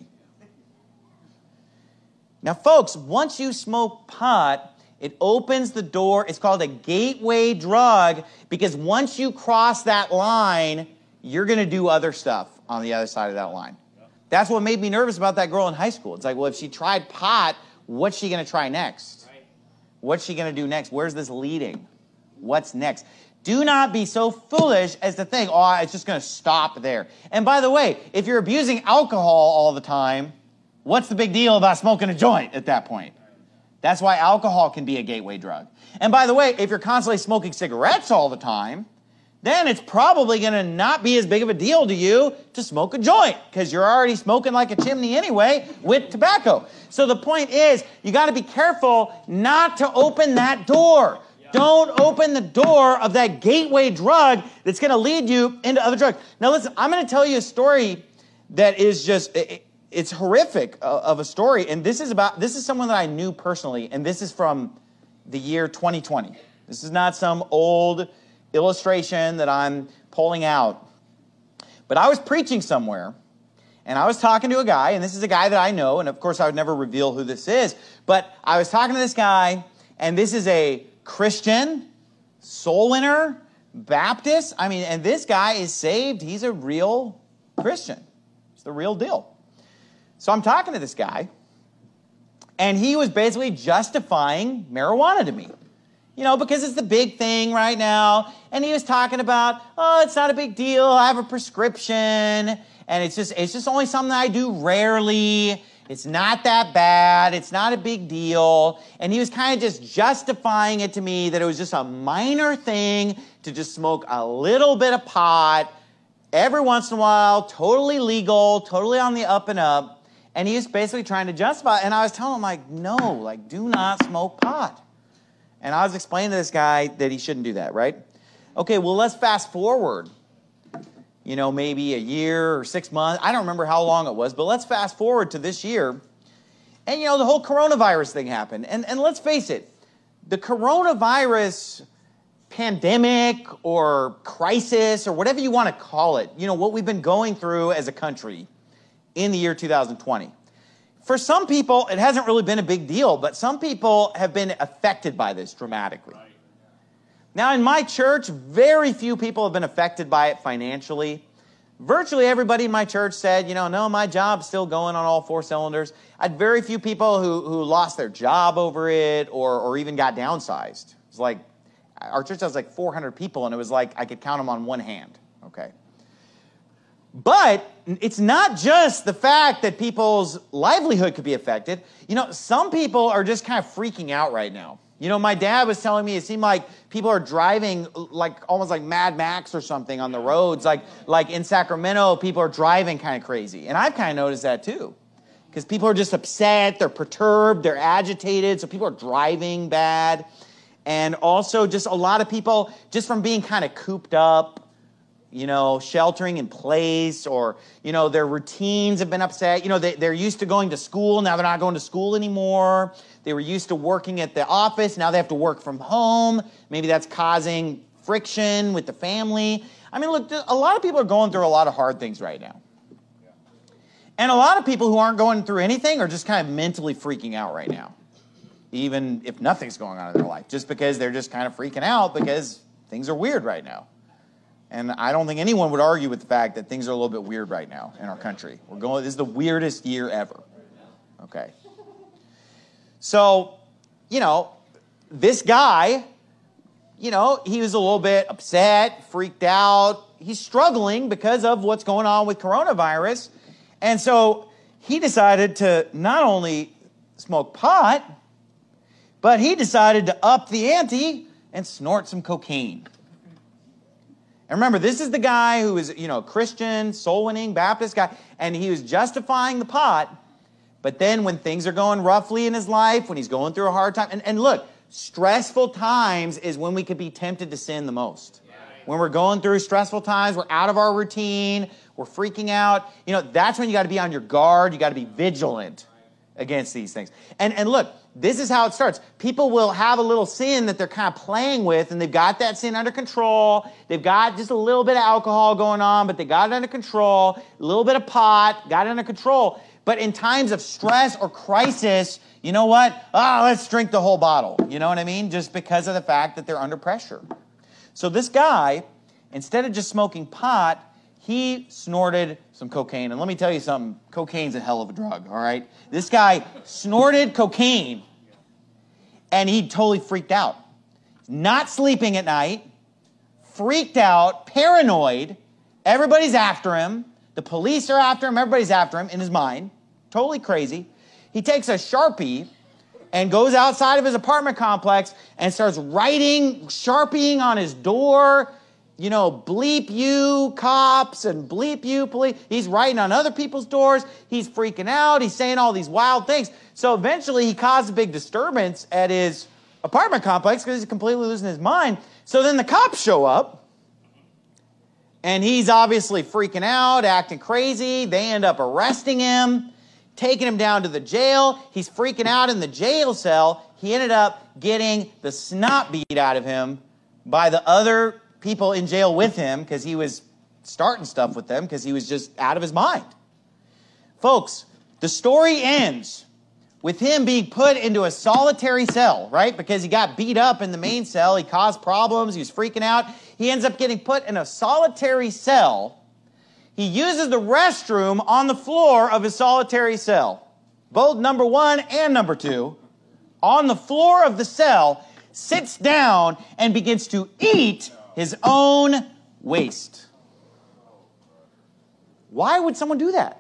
Now, folks, once you smoke pot, it opens the door. It's called a gateway drug, because once you cross that line, you're going to do other stuff on the other side of that line. That's what made me nervous about that girl in high school. It's like, well, if she tried pot, what's she going to try next? What's she going to do next? Where's this leading? What's next? Do not be so foolish as to think, oh, it's just going to stop there. And by the way, if you're abusing alcohol all the time, what's the big deal about smoking a joint at that point? That's why alcohol can be a gateway drug. And by the way, if you're constantly smoking cigarettes all the time, then it's probably going to not be as big of a deal to you to smoke a joint, because you're already smoking like a chimney anyway with tobacco. So the point is, you got to be careful not to open that door. Don't open the door of that gateway drug that's going to lead you into other drugs. Now listen, I'm going to tell you a story that is just, it, it's horrific of a story. And this is about, this is someone that I knew personally. And this is from the year twenty twenty. This is not some old illustration that I'm pulling out. But I was preaching somewhere, and I was talking to a guy, and this is a guy that I know, and of course I would never reveal who this is, but I was talking to this guy, and this is a Christian, soul winner, Baptist. I mean, and this guy is saved. He's a real Christian. It's the real deal. So I'm talking to this guy, and he was basically justifying marijuana to me. You know, because it's the big thing right now. And he was talking about, oh, it's not a big deal. I have a prescription. And it's just, it's just only something I do rarely. It's not that bad. It's not a big deal. And he was kind of just justifying it to me that it was just a minor thing to just smoke a little bit of pot every once in a while, totally legal, totally on the up and up. And he was basically trying to justify it. And I was telling him, like, no, like, do not smoke pot. And I was explaining to this guy that he shouldn't do that, right? Okay, well, let's fast forward, you know, maybe a year or six months. I don't remember how long it was, but let's fast forward to this year. And, you know, the whole coronavirus thing happened. And, and let's face it, the coronavirus pandemic or crisis or whatever you want to call it, you know, what we've been going through as a country in the year two thousand twenty. For some people, it hasn't really been a big deal, but some people have been affected by this dramatically. Right. Now, in my church, very few people have been affected by it financially. Virtually everybody in my church said, you know, no, my job's still going on all four cylinders. I had very few people who, who lost their job over it or, or even got downsized. It was like, our church has like four hundred people, and it was like I could count them on one hand, okay? But it's not just the fact that people's livelihood could be affected. You know, some people are just kind of freaking out right now. You know, my dad was telling me it seemed like people are driving like almost like Mad Max or something on the roads. Like, like in Sacramento, people are driving kind of crazy. And I've kind of noticed that too. Because people are just upset, they're perturbed, they're agitated, so people are driving bad. And also just a lot of people, just from being kind of cooped up, you know, sheltering in place, or, you know, their routines have been upset. You know, they, they're used to going to school. Now they're not going to school anymore. They were used to working at the office. Now they have to work from home. Maybe that's causing friction with the family. I mean, look, a lot of people are going through a lot of hard things right now. And a lot of people who aren't going through anything are just kind of mentally freaking out right now, even if nothing's going on in their life, just because they're just kind of freaking out because things are weird right now. And I don't think anyone would argue with the fact that things are a little bit weird right now in our country. We're going, this is the weirdest year ever. Okay. So, you know, this guy, you know, he was a little bit upset, freaked out. He's struggling because of what's going on with coronavirus. And so he decided to not only smoke pot, but he decided to up the ante and snort some cocaine. And remember, this is the guy who is, you know, Christian, soul-winning, Baptist guy, and he was justifying the pot. But then when things are going roughly in his life, when he's going through a hard time, and, and look, stressful times is when we could be tempted to sin the most. When we're going through stressful times, we're out of our routine, we're freaking out. You know, that's when you got to be on your guard. You got to be vigilant against these things. And, and look, this is how it starts. People will have a little sin that they're kind of playing with, and they've got that sin under control. They've got just a little bit of alcohol going on, but they got it under control. A little bit of pot, got it under control. But in times of stress or crisis, you know what? Ah, oh, let's drink the whole bottle. You know what I mean? Just because of the fact that they're under pressure. So this guy, instead of just smoking pot, he snorted some cocaine. And let me tell you something, cocaine's a hell of a drug, all right? This guy snorted cocaine, and he totally freaked out. Not sleeping at night, freaked out, paranoid. Everybody's after him. The police are after him. Everybody's after him in his mind. Totally crazy. He takes a Sharpie and goes outside of his apartment complex and starts writing, Sharpieing on his door, you know, bleep you cops and bleep you police. He's writing on other people's doors. He's freaking out. He's saying all these wild things. So eventually he caused a big disturbance at his apartment complex because he's completely losing his mind. So then the cops show up, and he's obviously freaking out, acting crazy. They end up arresting him, taking him down to the jail. He's freaking out in the jail cell. He ended up getting the snot beat out of him by the other people in jail with him because he was starting stuff with them because he was just out of his mind. Folks, the story ends with him being put into a solitary cell, right? Because he got beat up in the main cell. He caused problems. He was freaking out. He ends up getting put in a solitary cell. He uses the restroom on the floor of his solitary cell. Both number one and number two, on the floor of the cell, sits down and begins to eat his own waste. Why would someone do that?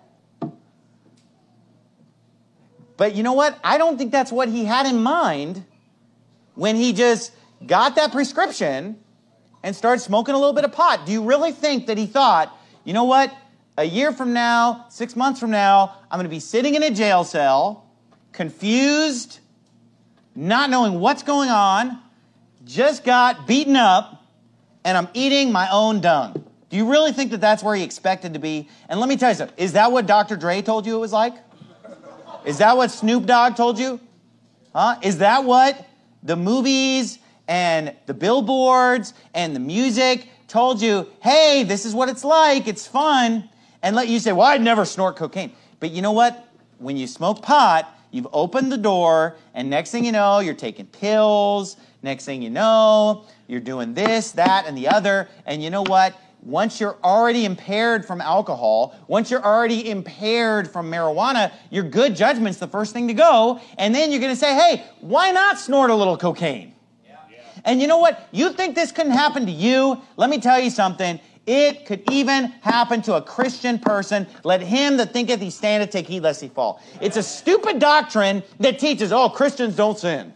But you know what? I don't think that's what he had in mind when he just got that prescription and started smoking a little bit of pot. Do you really think that he thought, you know what? A year from now, six months from now, I'm going to be sitting in a jail cell, confused, not knowing what's going on, just got beaten up, and I'm eating my own dung. Do you really think that that's where he expected to be? And let me tell you something. Is that what Doctor Dre told you it was like? Is that what Snoop Dogg told you? Huh? Is that what the movies and the billboards and the music told you, hey, this is what it's like, it's fun, and let you say, well, I'd never snort cocaine. But you know what? When you smoke pot, you've opened the door, and next thing you know, you're taking pills. Next thing you know, you're doing this, that, and the other. And you know what? Once you're already impaired from alcohol, once you're already impaired from marijuana, your good judgment's the first thing to go. And then you're going to say, hey, why not snort a little cocaine? Yeah. Yeah. And you know what? You think this couldn't happen to you? Let me tell you something. It could even happen to a Christian person. Let him that thinketh he standeth take heed lest he fall. It's a stupid doctrine that teaches, oh, Christians don't sin.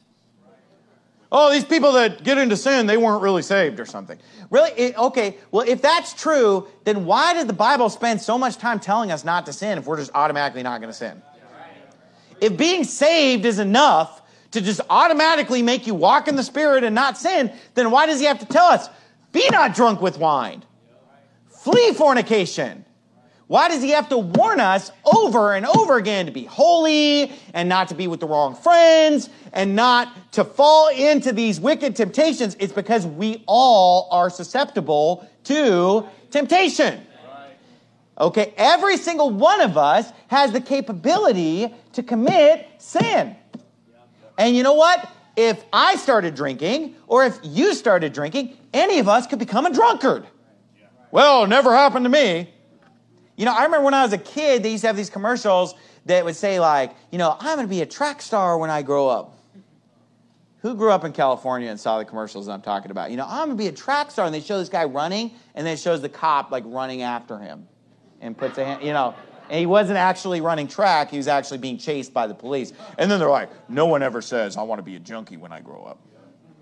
Oh, these people that get into sin, they weren't really saved or something. Really? It, okay, well, if that's true, then why does the Bible spend so much time telling us not to sin if we're just automatically not going to sin? If being saved is enough to just automatically make you walk in the Spirit and not sin, then why does he have to tell us, be not drunk with wine, flee fornication? Why does he have to warn us over and over again to be holy and not to be with the wrong friends and not to fall into these wicked temptations? It's because we all are susceptible to temptation. Okay, every single one of us has the capability to commit sin. And you know what? If I started drinking or if you started drinking, any of us could become a drunkard. Well, it never happened to me. You know, I remember when I was a kid, they used to have these commercials that would say like, you know, I'm going to be a track star when I grow up. Who grew up in California and saw the commercials I'm talking about? You know, I'm going to be a track star. And they show this guy running, and then it shows the cop like running after him and puts a hand, you know, and he wasn't actually running track. He was actually being chased by the police. And then they're like, no one ever says, I want to be a junkie when I grow up.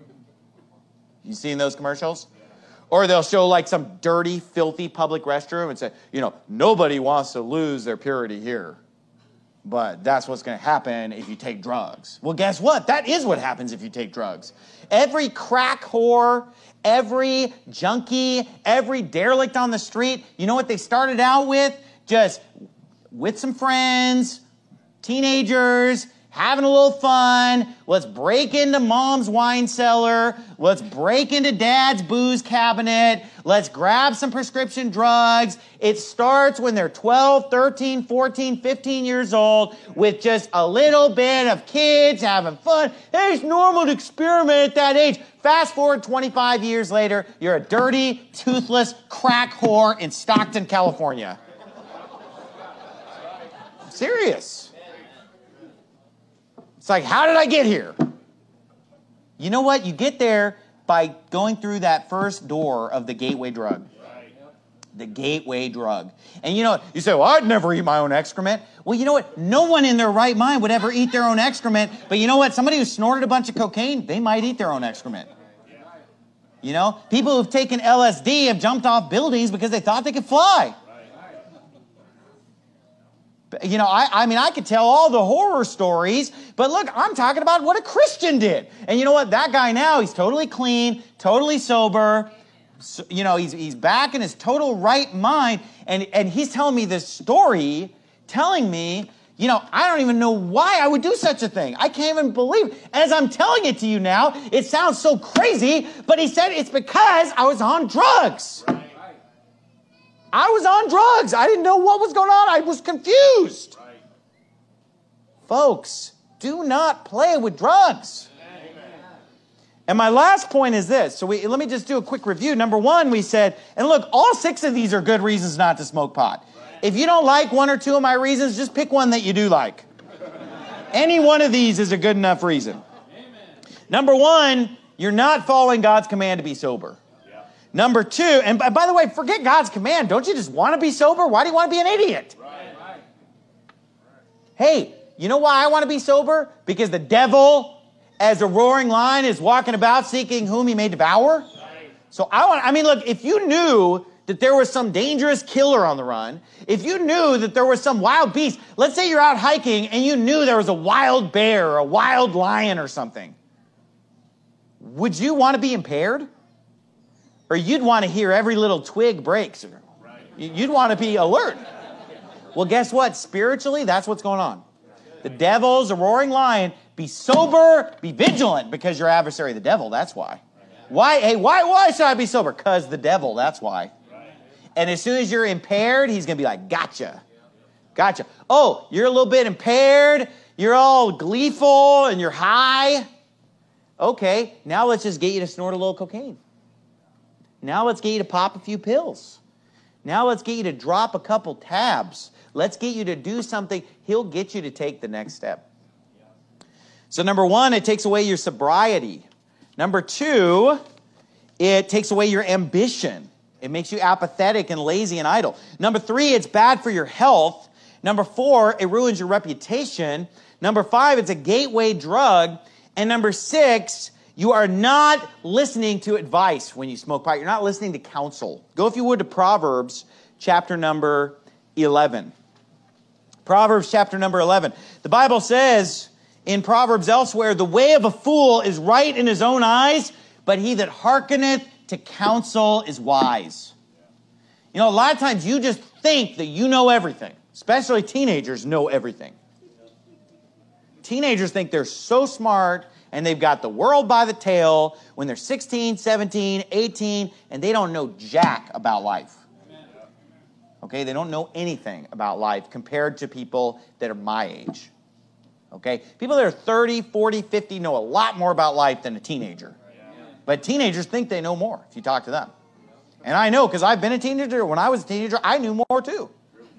You seen those commercials? Or they'll show like some dirty, filthy public restroom and say, you know, nobody wants to lose their purity here. But that's what's going to happen if you take drugs. Well, guess what? That is what happens if you take drugs. Every crack whore, every junkie, every derelict on the street, you know what they started out with? Just with some friends, teenagers, having a little fun. Let's break into mom's wine cellar. Let's break into dad's booze cabinet. Let's grab some prescription drugs. It starts when they're twelve, thirteen, fourteen, fifteen years old with just a little bit of kids having fun. Hey, it's normal to experiment at that age. Fast forward twenty-five years later, you're a dirty, toothless crack whore in Stockton, California. I'm serious. It's like, how did I get here? You know what? You get there by going through that first door of the gateway drug. The gateway drug. And you know, you say, well, I'd never eat my own excrement. Well, you know what? No one in their right mind would ever eat their own excrement. But you know what? Somebody who snorted a bunch of cocaine, they might eat their own excrement. You know, people who've taken L S D have jumped off buildings because they thought they could fly. You know, I, I mean, I could tell all the horror stories, but look, I'm talking about what a Christian did. And you know what? That guy now, he's totally clean, totally sober. So, you know, he's he's back in his total right mind. And, and he's telling me this story, telling me, you know, I don't even know why I would do such a thing. I can't even believe it. As I'm telling it to you now, it sounds so crazy, but he said it's because I was on drugs. Right. I was on drugs. I didn't know what was going on. I was confused. Right. Folks, do not play with drugs. Amen. And my last point is this. So we, let me just do a quick review. Number one, we said, and look, all six of these are good reasons not to smoke pot. Right. If you don't like one or two of my reasons, just pick one that you do like. Any one of these is a good enough reason. Amen. Number one, you're not following God's command to be sober. Number two, and by the way, forget God's command. Don't you just want to be sober? Why do you want to be an idiot? Right. Right. Hey, you know why I want to be sober? Because the devil, as a roaring lion, is walking about seeking whom he may devour. Right. So I want, I mean, look, if you knew that there was some dangerous killer on the run, if you knew that there was some wild beast, let's say you're out hiking and you knew there was a wild bear or a wild lion or something, would you want to be impaired? Or you'd want to hear every little twig breaks. You'd want to be alert. Well, guess what? Spiritually, that's what's going on. The devil's a roaring lion. Be sober, be vigilant, because your adversary, the devil, that's why. Why? Hey, why, why should I be sober? Because the devil, that's why. And as soon as you're impaired, he's going to be like, gotcha. Gotcha. Oh, you're a little bit impaired. You're all gleeful and you're high. Okay, now let's just get you to snort a little cocaine. Now let's get you to pop a few pills. Now let's get you to drop a couple tabs. Let's get you to do something. He'll get you to take the next step. So number one, it takes away your sobriety. Number two, it takes away your ambition. It makes you apathetic and lazy and idle. Number three, it's bad for your health. Number four, it ruins your reputation. Number five, it's a gateway drug. And number six, you are not listening to advice when you smoke pot. You're not listening to counsel. Go, if you would, to Proverbs chapter number eleven. Proverbs chapter number eleven. The Bible says in Proverbs elsewhere, the way of a fool is right in his own eyes, but he that hearkeneth to counsel is wise. You know, a lot of times you just think that you know everything. Especially teenagers know everything. Teenagers think they're so smart and they've got the world by the tail when they're sixteen, seventeen, eighteen, and they don't know jack about life. Okay, they don't know anything about life compared to people that are my age. Okay, people that are thirty, forty, fifty know a lot more about life than a teenager. But teenagers think they know more if you talk to them. And I know because I've been a teenager. When I was a teenager, I knew more too.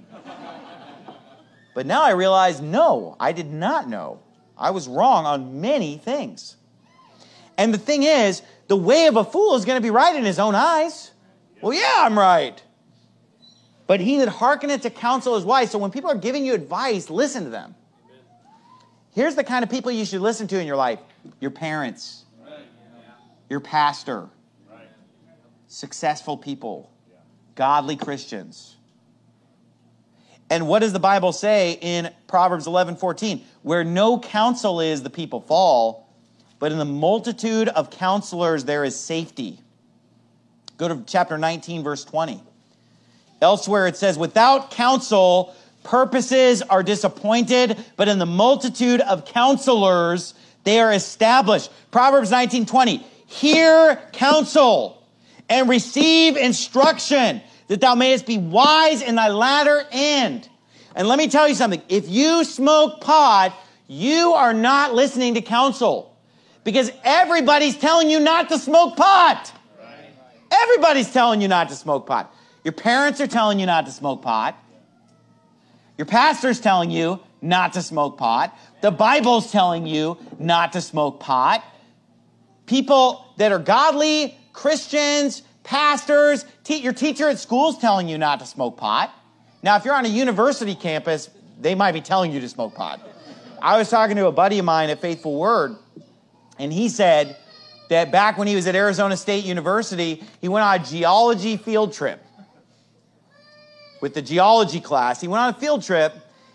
But now I realize, no, I did not know. I was wrong on many things. And the thing is, the way of a fool is going to be right in his own eyes. Well, yeah, I'm right. But he that hearkeneth to counsel is wise. So when people are giving you advice, listen to them. Here's the kind of people you should listen to in your life. Your parents. Your pastor. Successful people. Godly Christians. And what does the Bible say in Proverbs eleven fourteen? Where no counsel is, the people fall, but in the multitude of counselors there is safety. Go to chapter nineteen, verse twenty. Elsewhere it says, without counsel, purposes are disappointed, but in the multitude of counselors they are established. Proverbs nineteen twenty. Hear counsel and receive instruction, that thou mayest be wise in thy latter end. And let me tell you something. If you smoke pot, you are not listening to counsel. Because everybody's telling you not to smoke pot. Right. Everybody's telling you not to smoke pot. Your parents are telling you not to smoke pot. Your pastor's telling you not to smoke pot. The Bible's telling you not to smoke pot. People that are godly, Christians, pastors, te- your teacher at school is telling you not to smoke pot. Now, if you're on a university campus, they might be telling you to smoke pot. I was talking to a buddy of mine at Faithful Word, and he said that back when he was at Arizona State University, he went on a geology field trip. With the geology class, he went on a field trip,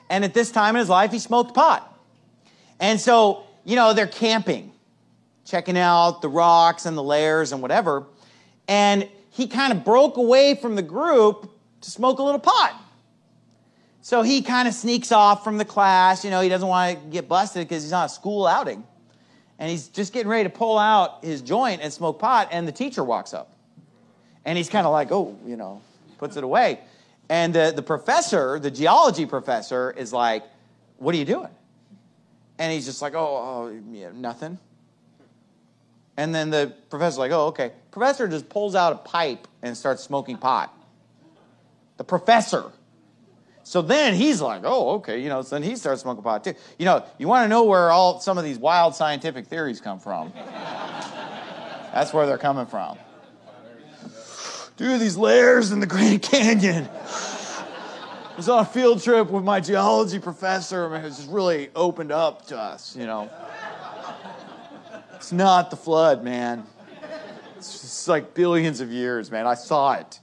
And at this time in his life, he smoked pot. And so, you know, they're camping, checking out the rocks and the layers and whatever. And he kind of broke away from the group to smoke a little pot. So he kind of sneaks off from the class. You know, he doesn't want to get busted because he's on a school outing. And he's just getting ready to pull out his joint and smoke pot, and the teacher walks up. And he's kind of like, oh, you know, puts it away. And the, the professor, the geology professor, is like, what are you doing? And he's just like, oh, oh yeah, nothing. And then the professor's like, oh, okay. Professor just pulls out a pipe and starts smoking pot. The professor. So then he's like, oh, okay, you know, so then he starts smoking pot too. You know, you want to know where all some of these wild scientific theories come from. That's where they're coming from. Dude, these layers in the Grand Canyon. I was on a field trip with my geology professor. I mean, it just really opened up to us, you know. It's not the flood, man. It's just like billions of years, man. I saw it.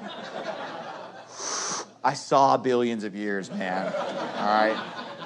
I saw billions of years, man. All right.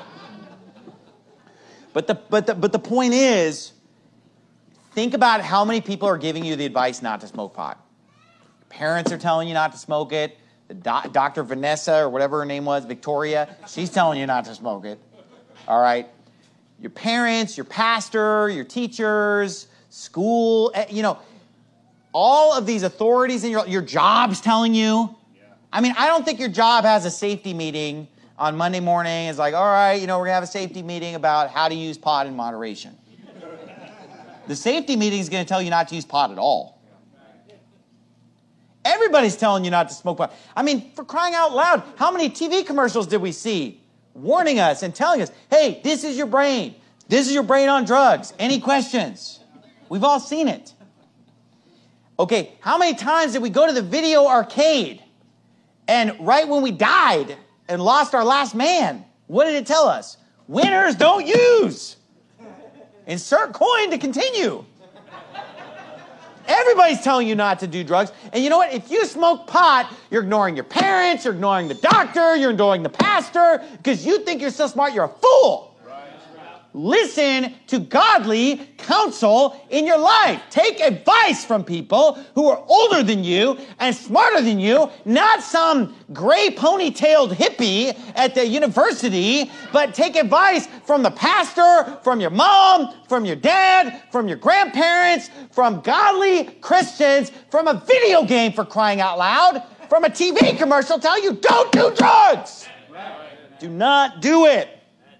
But the but the but the point is, think about how many people are giving you the advice not to smoke pot. Parents are telling you not to smoke it. The doc, Doctor Vanessa or whatever her name was, Victoria, she's telling you not to smoke it. All right. Your parents, your pastor, your teachers, school, you know, all of these authorities in your your job's telling you. I mean, I don't think your job has a safety meeting on Monday morning. It's like, all right, you know, we're going to have a safety meeting about how to use pot in moderation. The safety meeting is going to tell you not to use pot at all. Everybody's telling you not to smoke pot. I mean, for crying out loud, how many T V commercials did we see warning us and telling us, hey, this is your brain. This is your brain on drugs. Any questions? We've all seen it. Okay, how many times did we go to the video arcade? And right when we died and lost our last man, what did it tell us? Winners don't use. Insert coin to continue. Everybody's telling you not to do drugs. And you know what? If you smoke pot, you're ignoring your parents, you're ignoring the doctor, you're ignoring the pastor, because you think you're so smart, you're a fool. Listen to godly counsel in your life. Take advice from people who are older than you and smarter than you, not some gray ponytailed hippie at the university, but take advice from the pastor, from your mom, from your dad, from your grandparents, from godly Christians, from a video game, for crying out loud, from a T V commercial telling you don't do drugs. Do not do it.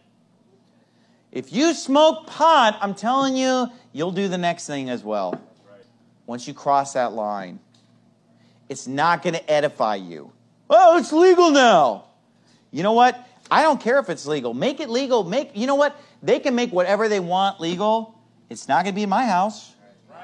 If you smoke pot, I'm telling you, you'll do the next thing as well. Once you cross that line, it's not going to edify you. Oh, it's legal now. You know what? I don't care if it's legal. Make it legal. Make, you know what? They can make whatever they want legal. It's not going to be in my house.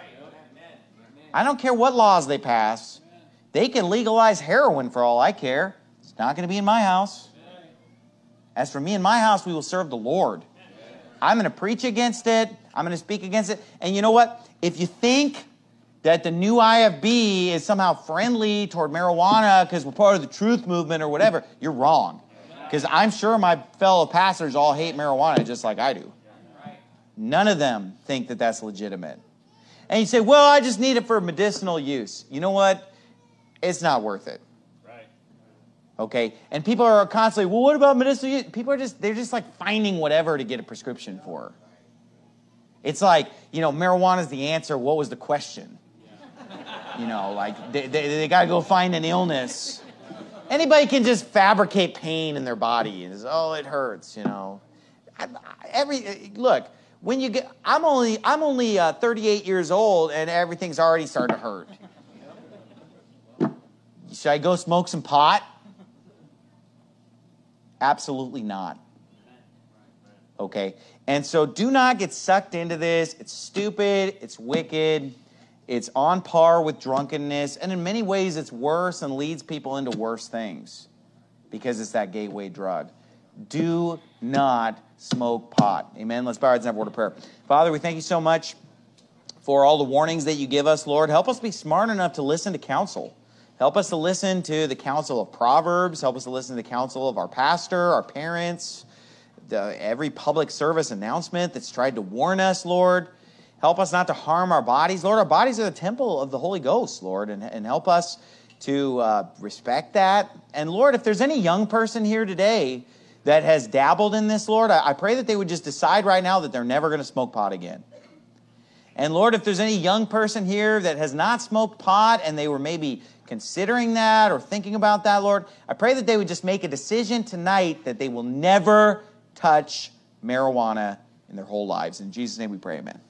I don't care what laws they pass. They can legalize heroin for all I care. It's not going to be in my house. As for me and my house, we will serve the Lord. I'm going to preach against it. I'm going to speak against it. And you know what? If you think that the new I F B is somehow friendly toward marijuana because we're part of the truth movement or whatever, you're wrong. Because I'm sure my fellow pastors all hate marijuana just like I do. None of them think that that's legitimate. And you say, well, I just need it for medicinal use. You know what? It's not worth it. Okay, and people are constantly, well, what about medicinal use? People are just, they're just like finding whatever to get a prescription for. It's like, you know, marijuana is the answer. What was the question? You know, like they, they, they got to go find an illness. Anybody can just fabricate pain in their body. And it's, oh, it hurts, you know. I, every Look, when you get, I'm only, I'm only uh, thirty-eight years old and everything's already starting to hurt. Should I go smoke some pot? Absolutely not. Okay? And so do not get sucked into this. It's stupid. It's wicked. It's on par with drunkenness. And in many ways, it's worse and leads people into worse things because it's that gateway drug. Do not smoke pot. Amen? Let's bow our heads and have a word of prayer. Father, we thank you so much for all the warnings that you give us, Lord. Help us be smart enough to listen to counsel. Help us to listen to the counsel of Proverbs. Help us to listen to the counsel of our pastor, our parents, the, every public service announcement that's tried to warn us, Lord. Help us not to harm our bodies. Lord, our bodies are the temple of the Holy Ghost, Lord, and, and help us to uh, respect that. And Lord, if there's any young person here today that has dabbled in this, Lord, I, I pray that they would just decide right now that they're never going to smoke pot again. And Lord, if there's any young person here that has not smoked pot and they were maybe considering that or thinking about that, Lord, I pray that they would just make a decision tonight that they will never touch marijuana in their whole lives. In Jesus' name we pray, amen.